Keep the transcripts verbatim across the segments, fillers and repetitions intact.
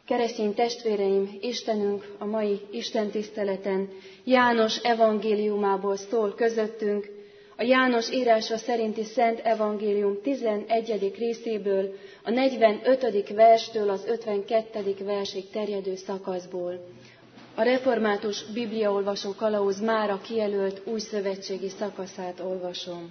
Keresztény testvéreim, Istenünk a mai istentiszteleten János evangéliumából szól közöttünk, a János írása szerinti Szent Evangélium tizenegyedik részéből, a negyvenötödik verstől az ötvenkettedik versig terjedő szakaszból. A református bibliaolvasó kalauz mára kijelölt újszövetségi szakaszát olvasom.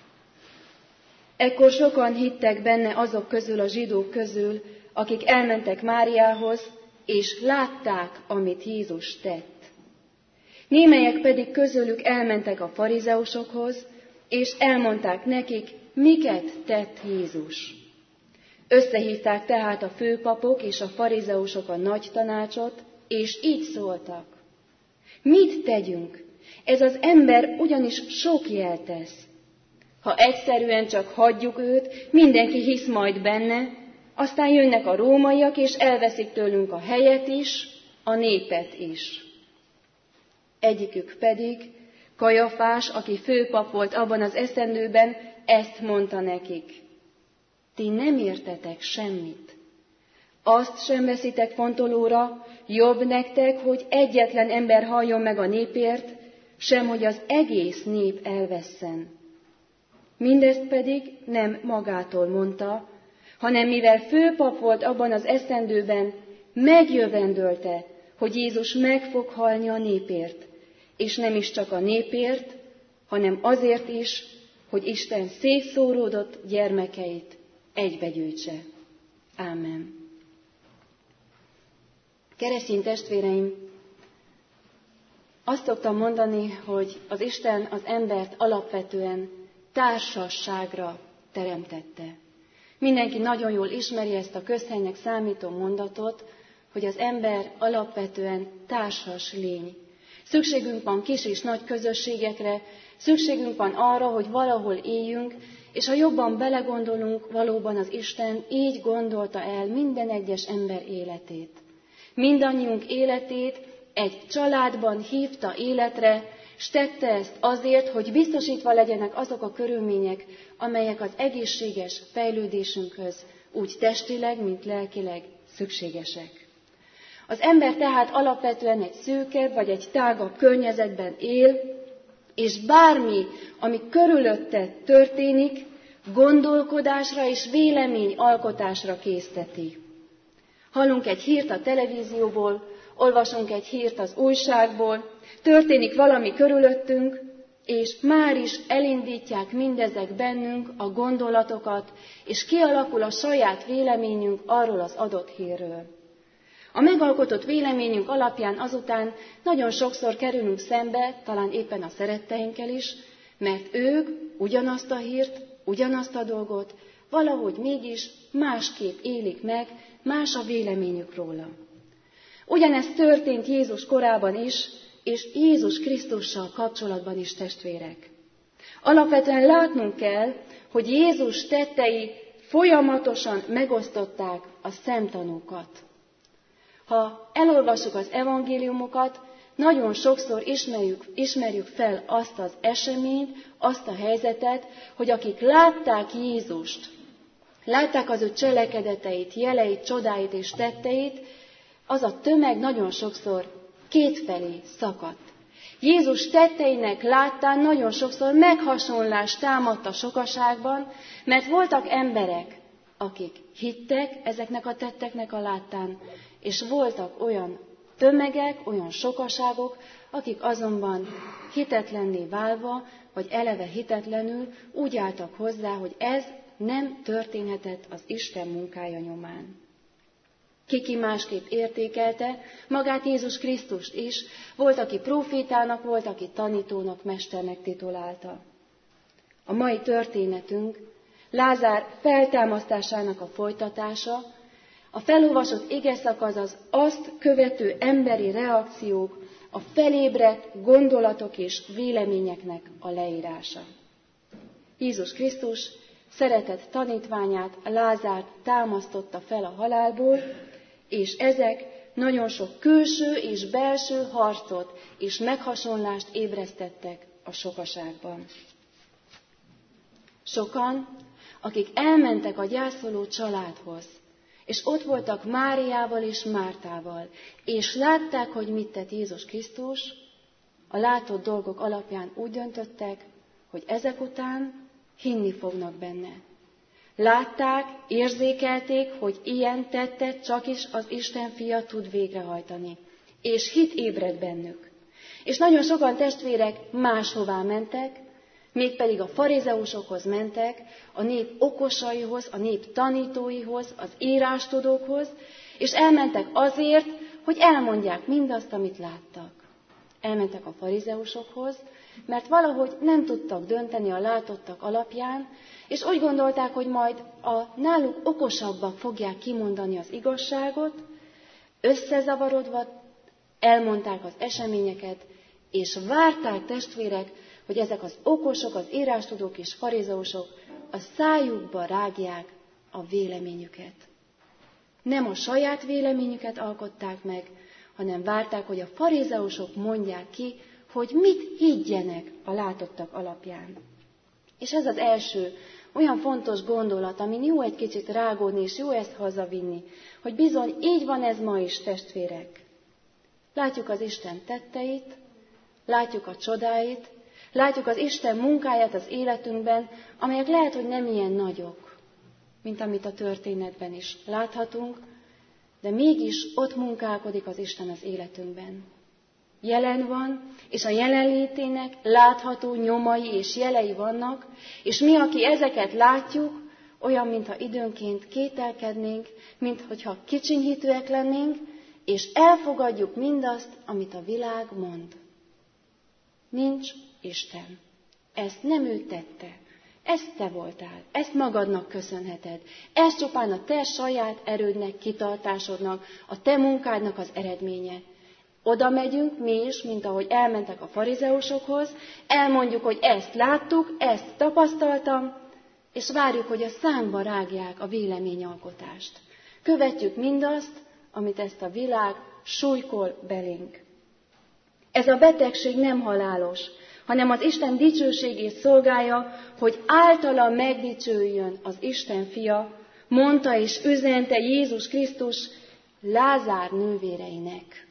Ekkor sokan hittek benne azok közül a zsidók közül, akik elmentek Máriához, és látták, amit Jézus tett. Némelyek pedig közülük elmentek a farizeusokhoz, és elmondták nekik, miket tett Jézus. Összehívták tehát a főpapok és a farizeusok a nagy tanácsot, és így szóltak. Mit tegyünk? Ez az ember ugyanis sok jelt tesz. Ha egyszerűen csak hagyjuk őt, mindenki hisz majd benne, aztán jönnek a rómaiak, és elveszik tőlünk a helyet is, a népet is. Egyikük pedig, Kajafás, aki főpap volt abban az esztendőben, ezt mondta nekik. Ti nem értetek semmit. Azt sem veszitek fontolóra, jobb nektek, hogy egyetlen ember halljon meg a népért, sem hogy az egész nép elvesszen. Mindezt pedig nem magától mondta, hanem mivel főpap volt abban az esztendőben, megjövendölte, hogy Jézus meg fog halni a népért, és nem is csak a népért, hanem azért is, hogy Isten szétszóródott gyermekeit egybegyűjtse. Ámen. Keresztény testvéreim, azt szoktam mondani, hogy az Isten az embert alapvetően társasságra teremtette. Mindenki nagyon jól ismeri ezt a közhelynek számító mondatot, hogy az ember alapvetően társas lény. Szükségünk van kis és nagy közösségekre, szükségünk van arra, hogy valahol éljünk, és ha jobban belegondolunk, valóban az Isten így gondolta el minden egyes ember életét. Mindannyiunk életét egy családban hívta életre, s tette ezt azért, hogy biztosítva legyenek azok a körülmények, amelyek az egészséges fejlődésünkhöz úgy testileg, mint lelkileg szükségesek. Az ember tehát alapvetően egy szűkebb vagy egy tágabb környezetben él, és bármi, ami körülötte történik, gondolkodásra és véleményalkotásra készteti. Hallunk egy hírt a televízióból, olvasunk egy hírt az újságból, történik valami körülöttünk, és már is elindítják mindezek bennünk a gondolatokat, és kialakul a saját véleményünk arról az adott hírről. A megalkotott véleményünk alapján azután nagyon sokszor kerülünk szembe, talán éppen a szeretteinkkel is, mert ők ugyanazt a hírt, ugyanazt a dolgot valahogy mégis másképp élik meg, más a véleményük róla. Ugyanezt történt Jézus korában is, és Jézus Krisztussal kapcsolatban is, testvérek. Alapvetően látnunk kell, hogy Jézus tettei folyamatosan megosztották a szemtanúkat. Ha elolvassuk az evangéliumokat, nagyon sokszor ismerjük, ismerjük fel azt az eseményt, azt a helyzetet, hogy akik látták Jézust, látták az ő cselekedeteit, jeleit, csodáit és tetteit, az a tömeg nagyon sokszor kétfelé szakadt. Jézus tetteinek láttán nagyon sokszor meghasonlás támadt a sokaságban, mert voltak emberek, akik hittek ezeknek a tetteknek a láttán, és voltak olyan tömegek, olyan sokaságok, akik azonban hitetlenné válva, vagy eleve hitetlenül úgy álltak hozzá, hogy ez nem történhetett az Isten munkája nyomán. Kiki másképp értékelte magát Jézus Krisztust is, volt, aki prófétának, volt, aki tanítónak, mesternek titulálta. A mai történetünk Lázár feltámasztásának a folytatása, a felolvasott igeszakasz az azt követő emberi reakciók, a felébredt gondolatok és véleményeknek a leírása. Jézus Krisztus szeretett tanítványát, Lázárt támasztotta fel a halálból, és ezek nagyon sok külső és belső harcot és meghasonlást ébresztettek a sokaságban. Sokan, akik elmentek a gyászoló családhoz, És ott voltak Máriával és Mártával, és látták, hogy mit tett Jézus Krisztus, a látott dolgok alapján úgy döntöttek, hogy ezek után hinni fognak benne. Látták, érzékelték, hogy ilyen tettet csak is az Isten fia tud végrehajtani. És hit ébredt bennük. És nagyon sokan testvérek máshová mentek, mégpedig a farizeusokhoz mentek, a nép okosaihoz, a nép tanítóihoz, az írástudókhoz, és elmentek azért, hogy elmondják mindazt, amit láttak. Elmentek a farizeusokhoz, mert valahogy nem tudtak dönteni a látottak alapján, és úgy gondolták, hogy majd a náluk okosabbak fogják kimondani az igazságot, összezavarodva elmondták az eseményeket, és várták, testvérek, hogy ezek az okosok, az írástudók és farizeusok a szájukba rágják a véleményüket. Nem a saját véleményüket alkották meg, hanem várták, hogy a farizeusok mondják ki, hogy mit higgyenek a látottak alapján. És ez az első olyan fontos gondolat, amin jó egy kicsit rágódni, és jó ezt hazavinni, hogy bizony így van ez ma is, testvérek. Látjuk az Isten tetteit, látjuk a csodáit, látjuk az Isten munkáját az életünkben, amelyek lehet, hogy nem ilyen nagyok, mint amit a történetben is láthatunk, de mégis ott munkálkodik az Isten az életünkben. Jelen van, és a jelenlétének látható nyomai és jelei vannak, és mi, aki ezeket látjuk, olyan, mintha időnként kételkednénk, mintha kicsinyhitőek lennénk, és elfogadjuk mindazt, amit a világ mond. Nincs Isten. Ezt nem ő tette. Ezt te voltál. Ezt magadnak köszönheted. Ez csupán a te saját erődnek, kitartásodnak, a te munkádnak az eredménye. Oda megyünk mi is, mint ahogy elmentek a farizeusokhoz, elmondjuk, hogy ezt láttuk, ezt tapasztaltam, és várjuk, hogy a szánkba rágják a véleményalkotást. Követjük mindazt, amit ezt a világ súlykol belénk. Ez a betegség nem halálos, hanem az Isten dicsőségét szolgálja, hogy általa megdicsőjön az Isten fia, mondta és üzente Jézus Krisztus Lázár nővéreinek.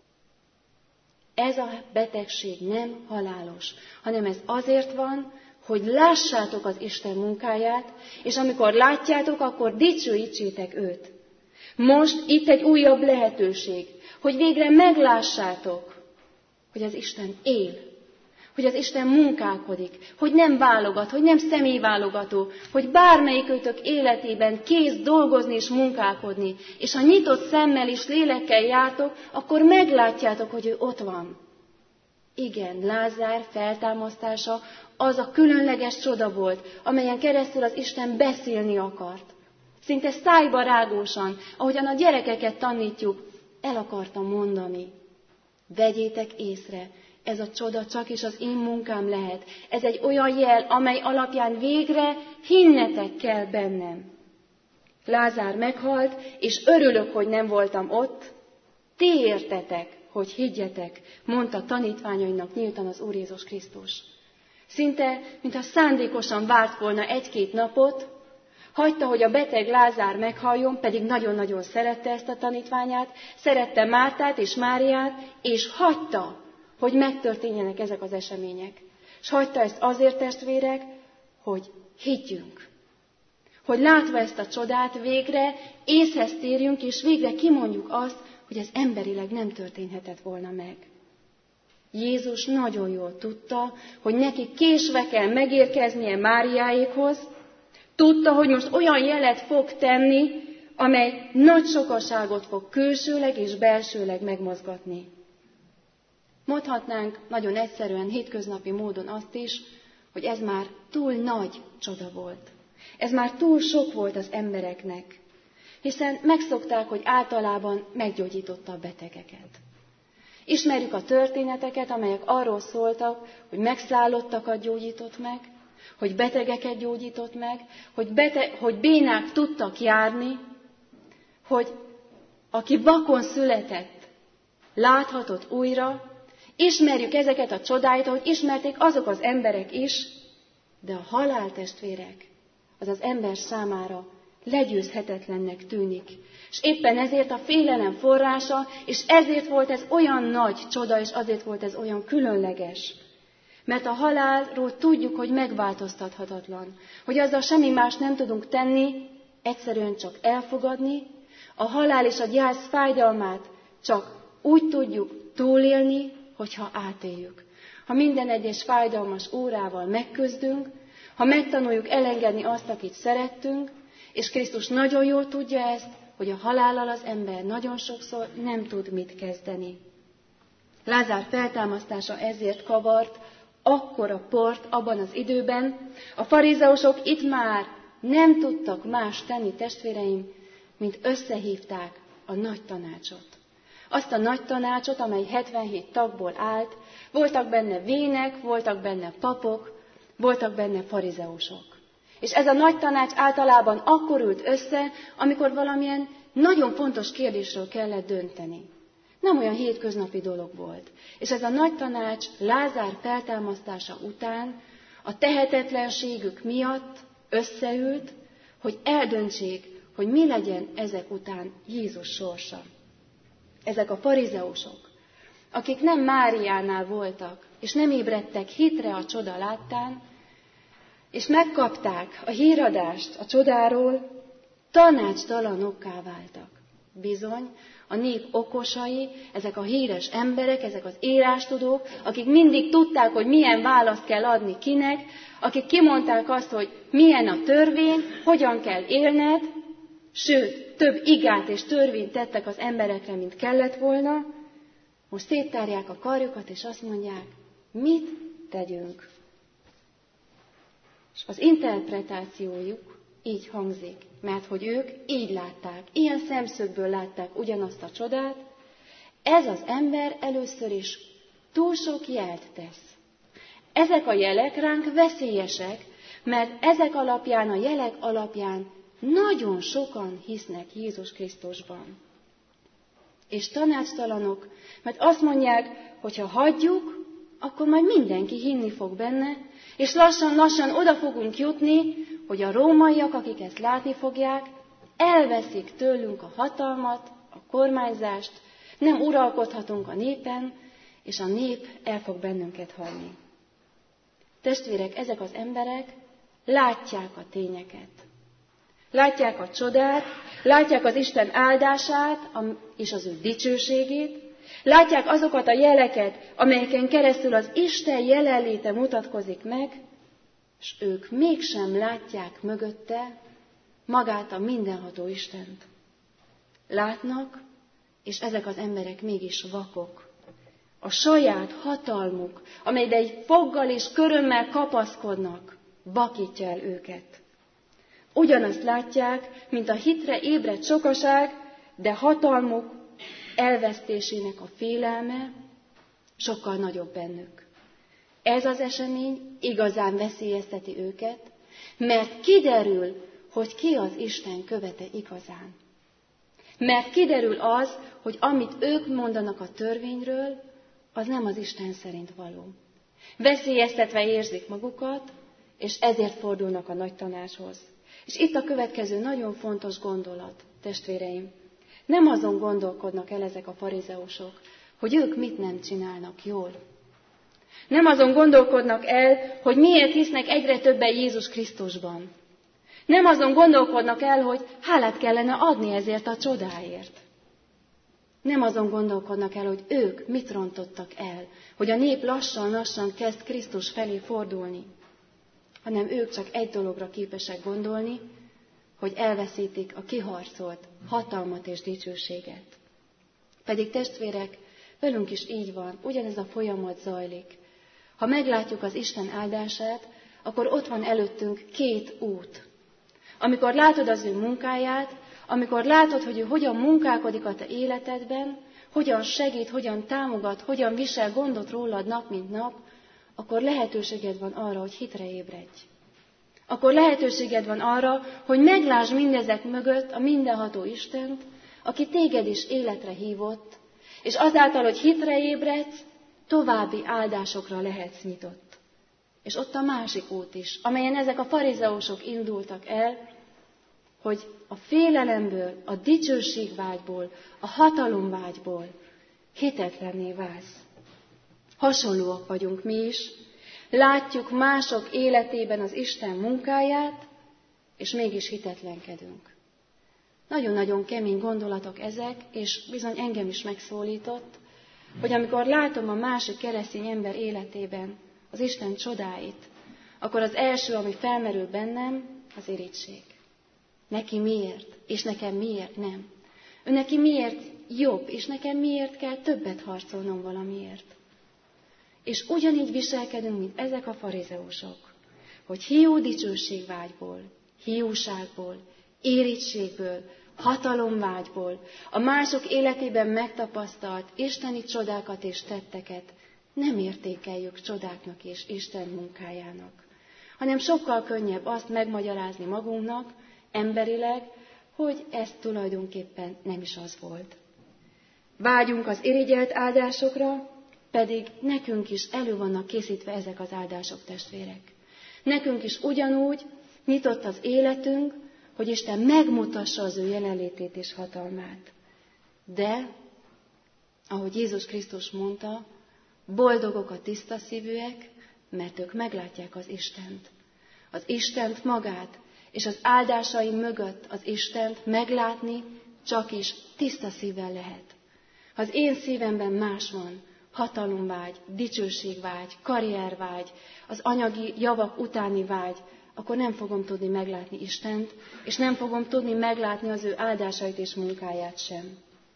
Ez a betegség nem halálos, hanem ez azért van, hogy lássátok az Isten munkáját, és amikor látjátok, akkor dicsőítsétek őt. Most itt egy újabb lehetőség, hogy végre meglássátok, hogy az Isten él, hogy az Isten munkálkodik, hogy nem válogat, hogy nem személyválogató, hogy bármelyikőtök életében kész dolgozni és munkálkodni, és ha nyitott szemmel és lélekkel jártok, akkor meglátjátok, hogy ő ott van. Igen, Lázár feltámasztása az a különleges csoda volt, amelyen keresztül az Isten beszélni akart. Szinte szájba rágósan, ahogyan a gyerekeket tanítjuk, el akartam mondani. Vegyétek észre, ez a csoda csak is az én munkám lehet. Ez egy olyan jel, amely alapján végre hinnetek kell bennem. Lázár meghalt, és örülök, hogy nem voltam ott. Ti értetek, hogy higgyetek, mondta tanítványainak nyíltan az Úr Jézus Krisztus. Szinte, mintha szándékosan várt volna egy-két napot, hagyta, hogy a beteg Lázár meghalljon, pedig nagyon-nagyon szerette ezt a tanítványát, szerette Mártát és Máriát, és hagyta, hogy megtörténjenek ezek az események. És hagyta ezt azért, testvérek, hogy higgyünk. Hogy látva ezt a csodát végre észhez térjünk, és végre kimondjuk azt, hogy ez emberileg nem történhetett volna meg. Jézus nagyon jól tudta, hogy neki késve kell megérkeznie Máriáékhoz, tudta, hogy most olyan jelet fog tenni, amely nagy sokaságot fog külsőleg és belsőleg megmozgatni. Mondhatnánk nagyon egyszerűen, hétköznapi módon azt is, hogy ez már túl nagy csoda volt. Ez már túl sok volt az embereknek, hiszen megszokták, hogy általában meggyógyította a betegeket. Ismerjük a történeteket, amelyek arról szóltak, hogy megszállottakat gyógyított meg, hogy betegeket gyógyított meg, hogy, bete- hogy bénák tudtak járni, hogy aki vakon született, láthatott újra. Ismerjük ezeket a csodáit, ahogy ismerték azok az emberek is, de a halál, testvérek, az az ember számára legyőzhetetlennek tűnik. És éppen ezért a félelem forrása, és ezért volt ez olyan nagy csoda, és azért volt ez olyan különleges. Mert a halálról tudjuk, hogy megváltoztathatatlan. Hogy azzal semmi más nem tudunk tenni, egyszerűen csak elfogadni. A halál és a gyász fájdalmát csak úgy tudjuk túlélni, hogyha átéljük. Ha minden egyes fájdalmas órával megküzdünk, ha megtanuljuk elengedni azt, akit szerettünk, és Krisztus nagyon jól tudja ezt, hogy a halállal az ember nagyon sokszor nem tud mit kezdeni. Lázár feltámasztása ezért kavart akkora port abban az időben, a farizeusok itt már nem tudtak más tenni, testvéreim, mint összehívták a nagy tanácsot. Azt a nagy tanácsot, amely hetvenhét tagból állt, voltak benne vének, voltak benne papok, voltak benne farizeusok. És ez a nagy tanács általában akkor ült össze, amikor valamilyen nagyon fontos kérdésről kellett dönteni. Nem olyan hétköznapi dolog volt. És ez a nagy tanács Lázár feltámasztása után a tehetetlenségük miatt összeült, hogy eldöntsék, hogy mi legyen ezek után Jézus sorsa. Ezek a farizeusok, akik nem Máriánál voltak, és nem ébredtek hitre a csoda láttán, és megkapták a híradást a csodáról, tanácstalanokká váltak. Bizony, a nép okosai, ezek a híres emberek, ezek az írástudók, akik mindig tudták, hogy milyen választ kell adni kinek, akik kimondták azt, hogy milyen a törvény, hogyan kell élned, sőt, több igát és törvényt tettek az emberekre, mint kellett volna, most széttárják a karjukat, és azt mondják, mit tegyünk. És az interpretációjuk így hangzik, mert hogy ők így látták, ilyen szemszögből látták ugyanazt a csodát, ez az ember először is túl sok jelt tesz. Ezek a jelek ránk veszélyesek, mert ezek alapján, a jelek alapján nagyon sokan hisznek Jézus Krisztusban. És tanácstalanok, mert azt mondják, hogy ha hagyjuk, akkor majd mindenki hinni fog benne, és lassan-lassan oda fogunk jutni, hogy a rómaiak, akik ezt látni fogják, elveszik tőlünk a hatalmat, a kormányzást, nem uralkodhatunk a népen, és a nép el fog bennünket hagyni. Testvérek, ezek az emberek látják a tényeket. Látják a csodát, látják az Isten áldását és az ő dicsőségét, látják azokat a jeleket, amelyeken keresztül az Isten jelenléte mutatkozik meg, és ők mégsem látják mögötte magát a mindenható Istent. Látnak, és ezek az emberek mégis vakok. A saját hatalmuk, amelybe egy foggal és körömmel kapaszkodnak, vakítja el őket. Ugyanazt látják, mint a hitre ébredt sokaság, de hatalmuk elvesztésének a félelme sokkal nagyobb bennük. Ez az esemény igazán veszélyezteti őket, mert kiderül, hogy ki az Isten követe igazán. Mert kiderül az, hogy amit ők mondanak a törvényről, az nem az Isten szerint való. Veszélyeztetve érzik magukat, és ezért fordulnak a nagy tanácshoz. És itt a következő nagyon fontos gondolat, testvéreim. Nem azon gondolkodnak el ezek a farizeusok, hogy ők mit nem csinálnak jól. Nem azon gondolkodnak el, hogy miért hisznek egyre többen Jézus Krisztusban. Nem azon gondolkodnak el, hogy hálát kellene adni ezért a csodáért. Nem azon gondolkodnak el, hogy ők mit rontottak el, hogy a nép lassan-lassan kezd Krisztus felé fordulni, hanem ők csak egy dologra képesek gondolni, hogy elveszítik a kiharcolt hatalmat és dicsőséget. Pedig testvérek, velünk is így van, ugyanez a folyamat zajlik. Ha meglátjuk az Isten áldását, akkor ott van előttünk két út. Amikor látod az ő munkáját, amikor látod, hogy ő hogyan munkálkodik a te életedben, hogyan segít, hogyan támogat, hogyan visel gondot rólad nap mint nap, akkor lehetőséged van arra, hogy hitre ébredj. Akkor lehetőséged van arra, hogy meglásd mindezek mögött a mindenható Istent, aki téged is életre hívott, és azáltal, hogy hitre ébredsz, további áldásokra lehetsz nyitott. És ott a másik út is, amelyen ezek a farizeusok indultak el, hogy a félelemből, a dicsőségvágyból, a hatalomvágyból hitetlenné válsz. Hasonlóak vagyunk mi is, látjuk mások életében az Isten munkáját, és mégis hitetlenkedünk. Nagyon-nagyon kemény gondolatok ezek, és bizony engem is megszólított, hogy amikor látom a másik keresztény ember életében az Isten csodáit, akkor az első, ami felmerül bennem, az irigység. Neki miért, és nekem miért nem? Ő neki miért jobb, és nekem miért kell többet harcolnom valamiért? És ugyanígy viselkedünk, mint ezek a farizeusok, hogy hiú dicsőségvágyból, hiúságból, irítségből, hatalomvágyból, a mások életében megtapasztalt isteni csodákat és tetteket nem értékeljük csodáknak és Isten munkájának, hanem sokkal könnyebb azt megmagyarázni magunknak, emberileg, hogy ez tulajdonképpen nem is az volt. Vágyunk az irigyelt áldásokra, pedig nekünk is elő vannak készítve ezek az áldások, testvérek. Nekünk is ugyanúgy nyitott az életünk, hogy Isten megmutassa az ő jelenlétét és hatalmát. De, ahogy Jézus Krisztus mondta, boldogok a tiszta szívűek, mert ők meglátják az Istent. Az Istent magát, és az áldásai mögött az Istent meglátni csak is tiszta szívvel lehet. Ha az én szívemben más van, hatalomvágy, dicsőségvágy, karriervágy, az anyagi javak utáni vágy, akkor nem fogom tudni meglátni Istent, és nem fogom tudni meglátni az ő áldásait és munkáját sem.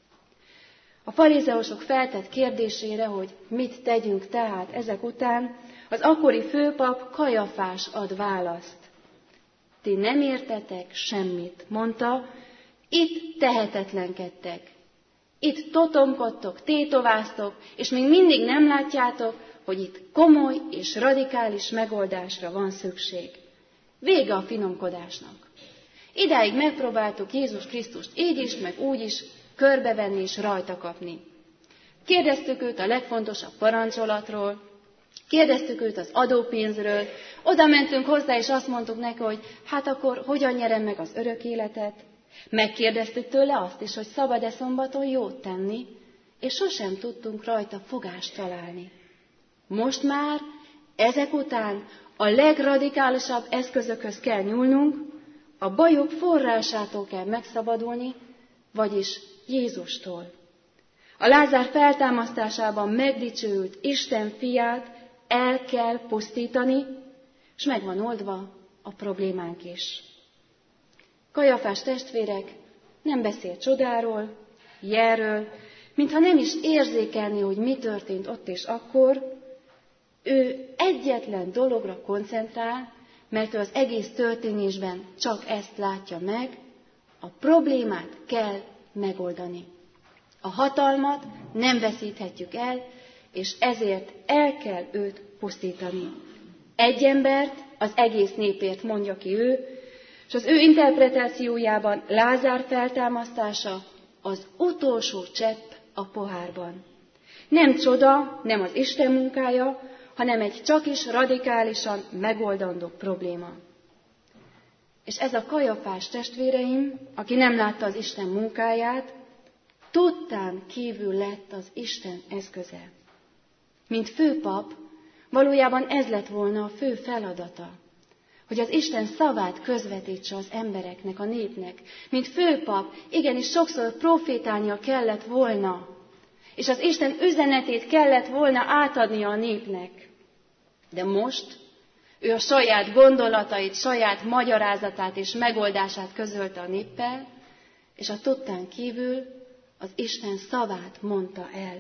A farizeusok feltett kérdésére, hogy mit tegyünk tehát ezek után, az akkori főpap Kajafás ad választ. Ti nem értetek semmit, mondta, itt tehetetlenkedtek. Itt totomkodtok, tétováztok, és még mindig nem látjátok, hogy itt komoly és radikális megoldásra van szükség. Vége a finomkodásnak. Idáig megpróbáltuk Jézus Krisztust így is, meg úgy is körbevenni és rajta kapni. Kérdeztük őt a legfontosabb parancsolatról, kérdeztük őt az adópénzről, oda mentünk hozzá, és azt mondtuk neki, hogy hát akkor hogyan nyerem meg az örök életet. Megkérdeztük tőle azt is, hogy szabad-e szombaton jót tenni, és sosem tudtunk rajta fogást találni. Most már ezek után a legradikálisabb eszközökhöz kell nyúlnunk, a bajok forrásától kell megszabadulni, vagyis Jézustól. A Lázár feltámasztásában megdicsőült Isten fiát el kell pusztítani, és meg van oldva a problémánk is. Kajafás testvérek nem beszél csodáról, jelről, mintha nem is érzékelni, hogy mi történt ott és akkor. Ő egyetlen dologra koncentrál, mert ő az egész történésben csak ezt látja meg, a problémát kell megoldani. A hatalmat nem veszíthetjük el, és ezért el kell őt pusztítani. Egy embert az egész népért mondja ki ő, és az ő interpretációjában Lázár feltámasztása az utolsó csepp a pohárban. Nem csoda, nem az Isten munkája, hanem egy csakis radikálisan megoldandó probléma. És ez a Kajafás testvéreim, aki nem látta az Isten munkáját, tudtán kívül lett az Isten eszköze. Mint főpap, valójában ez lett volna a fő feladata, hogy az Isten szavát közvetítse az embereknek, a népnek. Mint főpap, igenis sokszor profétálnia kellett volna, és az Isten üzenetét kellett volna átadnia a népnek. De most ő a saját gondolatait, saját magyarázatát és megoldását közölte a néppel, és a tudtán kívül az Isten szavát mondta el.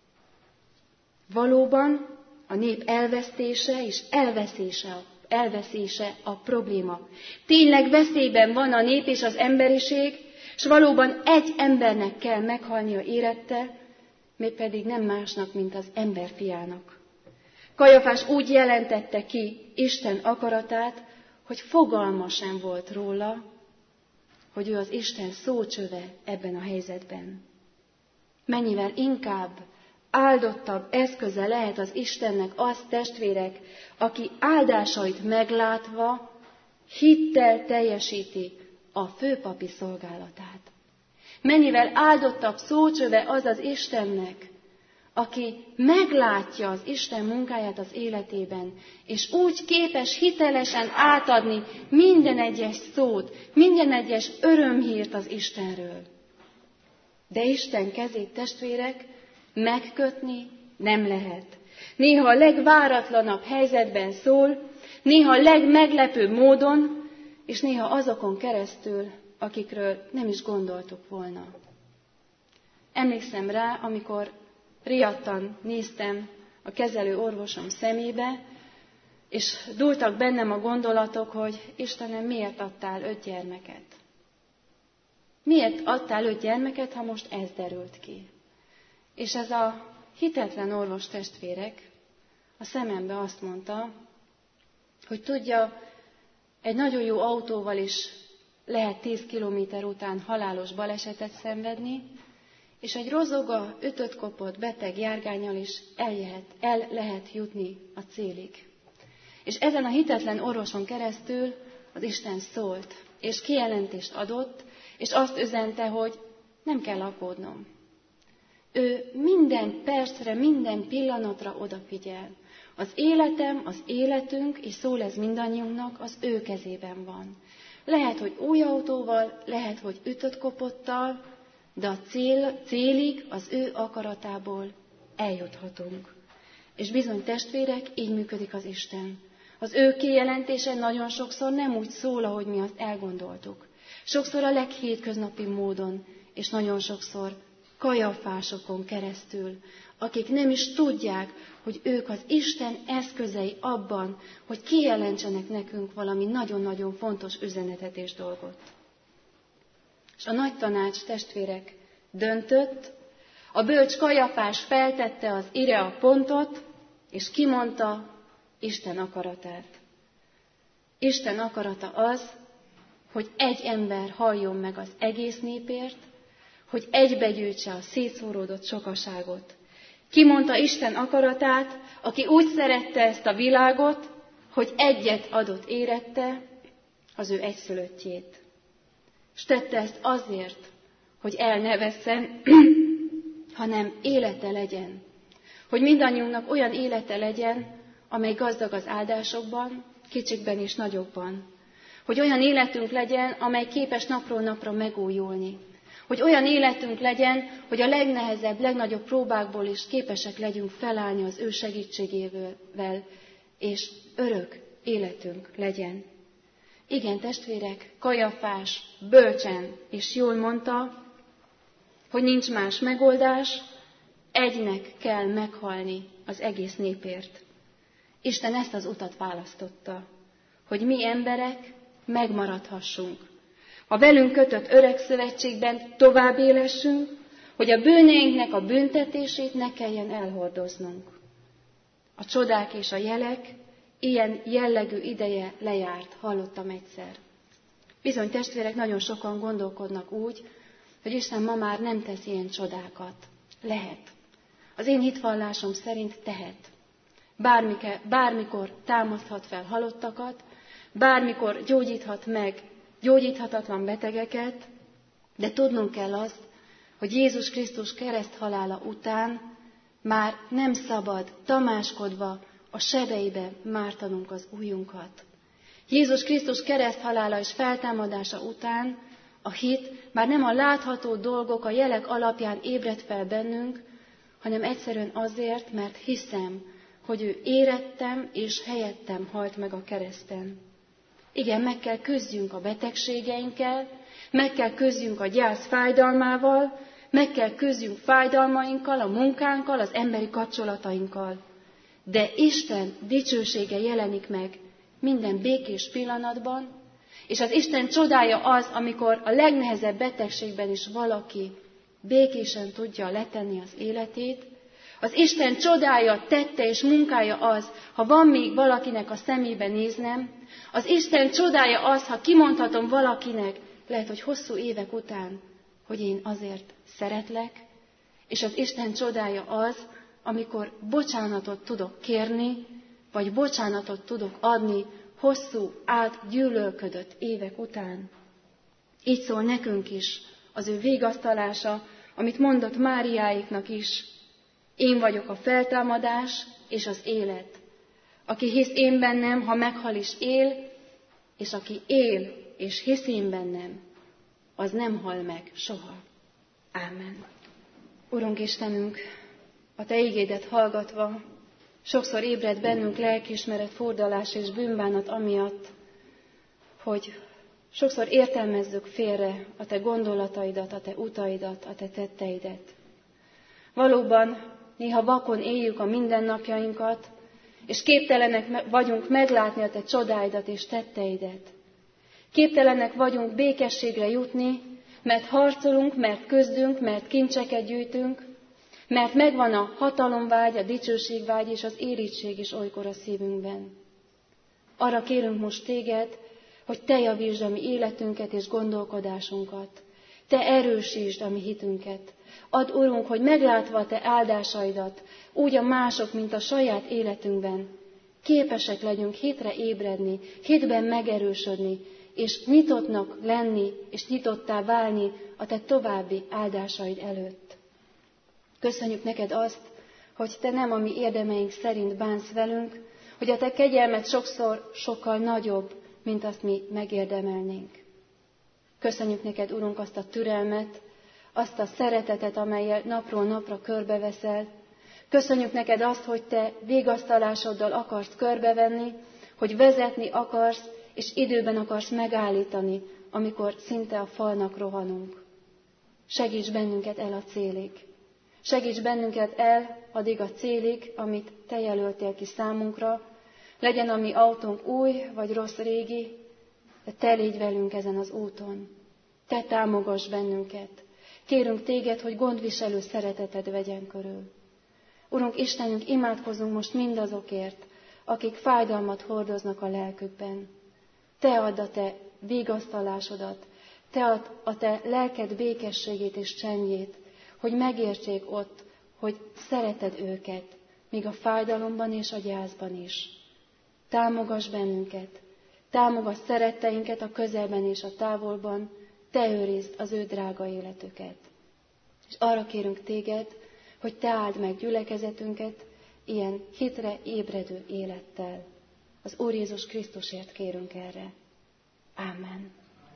Valóban a nép elvesztése és elveszése, elveszése a probléma. Tényleg veszélyben van a nép és az emberiség, és valóban egy embernek kell meghalnia érette, mégpedig nem másnak, mint az emberfiának. Kajafás úgy jelentette ki Isten akaratát, hogy fogalma sem volt róla, hogy ő az Isten szócsöve ebben a helyzetben. Mennyivel inkább áldottabb eszköze lehet az Istennek az, testvérek, aki áldásait meglátva hittel teljesíti a főpapi szolgálatát. Mennyivel áldottabb szócsöve az az Istennek, aki meglátja az Isten munkáját az életében, és úgy képes hitelesen átadni minden egyes szót, minden egyes örömhírt az Istenről. De Isten kezét, testvérek, megkötni nem lehet. Néha a legváratlanabb helyzetben szól, néha a legmeglepőbb módon, és néha azokon keresztül, akikről nem is gondoltuk volna. Emlékszem rá, amikor riadtan néztem a kezelő orvosom szemébe, és dúltak bennem a gondolatok, hogy Istenem, miért adtál öt gyermeket? Miért adtál öt gyermeket, ha most ez derült ki? És ez a hitetlen orvos testvérek a szemembe azt mondta, hogy tudja, egy nagyon jó autóval is lehet tíz kilométer után halálos balesetet szenvedni, és egy rozoga, ütött kopott beteg járgánnyal is eljöhet, el lehet jutni a célig. És ezen a hitetlen orvoson keresztül az Isten szólt, és kijelentést adott, és azt üzente, hogy nem kell aggódnom. Ő minden percre, minden pillanatra odafigyel. Az életem, az életünk, és szól ez mindannyiunknak, az ő kezében van. Lehet, hogy új autóval, lehet, hogy ütött kopottal, de a cél, célig az ő akaratából eljuthatunk. És bizony, testvérek, így működik az Isten. Az ő kijelentése nagyon sokszor nem úgy szól, ahogy mi azt elgondoltuk. Sokszor a leghétköznapi módon, és nagyon sokszor Kajafásokon keresztül, akik nem is tudják, hogy ők az Isten eszközei abban, hogy kijelentsenek nekünk valami nagyon-nagyon fontos üzenetet és dolgot. És a nagy tanács, testvérek, döntött, a bölcs Kajafás feltette az ire a pontot, és kimondta Isten akaratát. Isten akarata az, hogy egy ember halljon meg az egész népért, hogy egybegyűjtse a szétszóródott sokaságot. Kimondta Isten akaratát, aki úgy szerette ezt a világot, hogy egyet adott érette, az ő egyszülöttjét. És tette ezt azért, hogy el ne vesszen, hanem élete legyen. Hogy mindannyiunknak olyan élete legyen, amely gazdag az áldásokban, kicsikben és nagyokban. Hogy olyan életünk legyen, amely képes napról napra megújulni. Hogy olyan életünk legyen, hogy a legnehezebb, legnagyobb próbákból is képesek legyünk felállni az ő segítségével, és örök életünk legyen. Igen, testvérek, Kajafás bölcsen és jól mondta, hogy nincs más megoldás, egynek kell meghalni az egész népért. Isten ezt az utat választotta, hogy mi emberek megmaradhassunk. A velünk kötött öreg szövetségben tovább élessünk, hogy a bűneinknek a büntetését ne kelljen elhordoznunk. A csodák és a jelek ilyen jellegű ideje lejárt, hallottam egyszer. Bizony, testvérek, nagyon sokan gondolkodnak úgy, hogy Isten ma már nem tesz ilyen csodákat. Lehet. Az én hitvallásom szerint tehet. Bármike, bármikor támaszthat fel halottakat, bármikor gyógyíthat meg gyógyíthatatlan betegeket, de tudnunk kell azt, hogy Jézus Krisztus kereszthalála után már nem szabad tamáskodva a sebeibe mártanunk az ujjunkat. Jézus Krisztus kereszthalála és feltámadása után a hit már nem a látható dolgok, a jelek alapján ébred fel bennünk, hanem egyszerűen azért, mert hiszem, hogy ő érettem és helyettem halt meg a kereszten. Igen, meg kell küzdjünk a betegségeinkkel, meg kell küzdjünk a gyász fájdalmával, meg kell küzdjünk fájdalmainkkal, a munkánkkal, az emberi kapcsolatainkkal. De Isten dicsősége jelenik meg minden békés pillanatban, és az Isten csodája az, amikor a legnehezebb betegségben is valaki békésen tudja letenni az életét. Az Isten csodája, tette és munkája az, ha van még valakinek a szemébe néznem, az Isten csodája az, ha kimondhatom valakinek, lehet, hogy hosszú évek után, hogy én azért szeretlek, és az Isten csodája az, amikor bocsánatot tudok kérni, vagy bocsánatot tudok adni hosszú, átgyűlölködött évek után. Így szól nekünk is az ő végasztalása, amit mondott Máriáiknak is. Én vagyok a feltámadás és az élet. Aki hisz én bennem, ha meghal is él, és aki él és hisz én bennem, az nem hal meg soha. Ámen. Urunk Istenünk, a Te ígédet hallgatva, sokszor ébred bennünk lelkiismeret, fordulás és bűnbánat amiatt, hogy sokszor értelmezzük félre a Te gondolataidat, a Te utaidat, a Te tetteidet. Valóban néha vakon éljük a mindennapjainkat, és képtelenek vagyunk meglátni a Te csodáidat és tetteidet. Képtelenek vagyunk békességre jutni, mert harcolunk, mert küzdünk, mert kincseket gyűjtünk, mert megvan a hatalomvágy, a dicsőségvágy és az érítség is olykor a szívünkben. Arra kérünk most Téged, hogy Te javítsd a mi életünket és gondolkodásunkat. Te erősítsd a mi hitünket. Add, Urunk, hogy meglátva a Te áldásaidat, úgy a mások, mint a saját életünkben, képesek legyünk hitre ébredni, hitben megerősödni, és nyitottnak lenni, és nyitottá válni a Te további áldásaid előtt. Köszönjük neked azt, hogy Te nem a mi érdemeink szerint bánsz velünk, hogy a Te kegyelmed sokszor sokkal nagyobb, mint azt mi megérdemelnénk. Köszönjük neked, Urunk, azt a türelmet, azt a szeretetet, amellyel napról napra körbeveszel. Köszönjük neked azt, hogy Te végasztalásoddal akarsz körbevenni, hogy vezetni akarsz, és időben akarsz megállítani, amikor szinte a falnak rohanunk. Segíts bennünket el a célig. Segíts bennünket el addig a célig, amit Te jelöltél ki számunkra. Legyen a mi autónk új vagy rossz régi, de Te légy velünk ezen az úton. Te támogass bennünket. Kérünk Téged, hogy gondviselő szereteted vegyen körül. Urunk Istenünk, imádkozunk most mindazokért, akik fájdalmat hordoznak a lelkükben. Te add a Te vigasztalásodat, Te add a Te lelked békességét és csendjét, hogy megértsék ott, hogy szereted őket, míg a fájdalomban és a gyászban is. Támogass bennünket, támogass szeretteinket a közelben és a távolban, Te őrizd az ő drága életüket. És arra kérünk Téged, hogy Te áld meg gyülekezetünket ilyen hitre ébredő élettel. Az Úr Jézus Krisztusért kérünk erre. Ámen.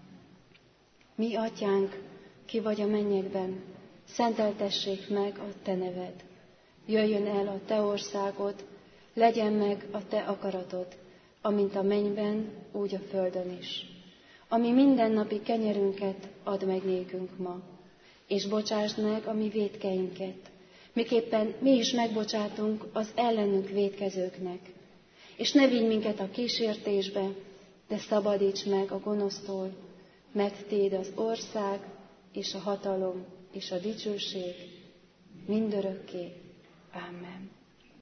Mi, Atyánk, ki vagy a mennyekben, szenteltessék meg a Te neved. Jöjjön el a Te országod, legyen meg a Te akaratod, amint a mennyben, úgy a földön is. Ami mindennapi kenyerünket add meg nékünk ma, és bocsásd meg a mi vétkeinket, miképpen mi is megbocsátunk az ellenünk vétkezőknek. És ne vigy minket a kísértésbe, de szabadíts meg a gonosztól, mert Téd az ország, és a hatalom, és a dicsőség mindörökké. Amen.